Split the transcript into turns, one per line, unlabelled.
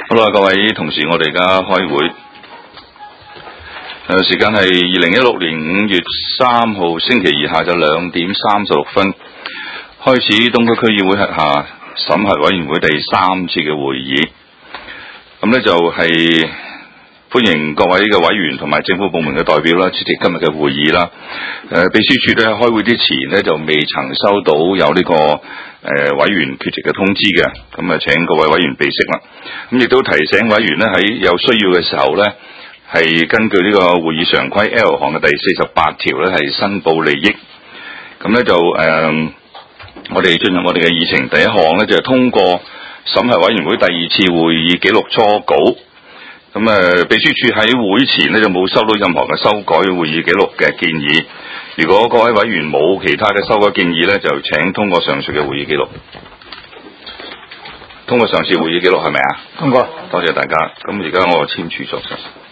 好啦，各位同事，我哋而家開會。時間係2016年5月3號星期二下晝2點36分，開始東區區議會轄下審核委員會第3次嘅會議。咁呢就係歡迎各位嘅委員同埋政府部門嘅代表啦，出席今日嘅會議啦。秘書處咧開會之前呢，就未曾收到有呢個委員缺席嘅通知嘅，咁啊請各位委員備悉啦。咁亦都提醒委員呢，喺有需要嘅時候呢，係根據呢個會議常規 L 項嘅第48條呢，係申報利益。咁呢就我哋進入我哋嘅議程，第一項呢，就係通過審核委員會第2次會議記錄初稿。咁秘書處喺會前呢，就冇收到任何嘅修改會議記錄嘅建議。如果各位委員冇其他嘅修改建議呢，就請通過上述嘅會議記錄。通過上次會議記錄係咪啊？
通過。
多謝大家。咁而家我簽署作實。